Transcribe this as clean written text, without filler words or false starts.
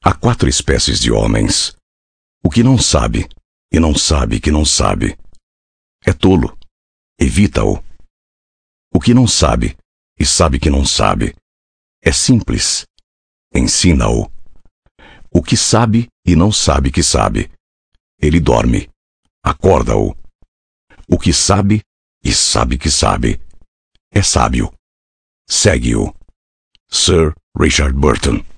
Há 4 espécies de homens. O que não sabe, e não sabe que não sabe, é tolo. Evita-o. O que não sabe, e sabe que não sabe, é simples. Ensina-o. O que sabe e não sabe que sabe, ele dorme. Acorda-o. O que sabe e sabe que sabe, é sábio. Segue-o. Sir Richard Burton.